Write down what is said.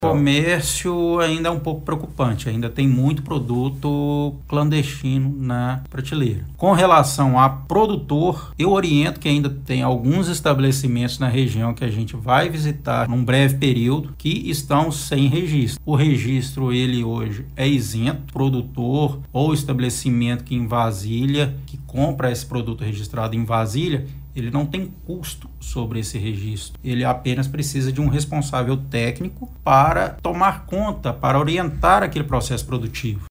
O comércio ainda é um pouco preocupante, ainda tem muito produto clandestino na prateleira. Com relação a produtor, eu oriento que ainda tem alguns estabelecimentos na região que a gente vai visitar num breve período que estão sem registro. O registro, ele hoje é isento, produtor ou estabelecimento que em vasilha, que compra esse produto registrado em vasilha, ele não tem custo sobre esse registro. Ele apenas precisa de um responsável técnico para tomar conta, para orientar aquele processo produtivo.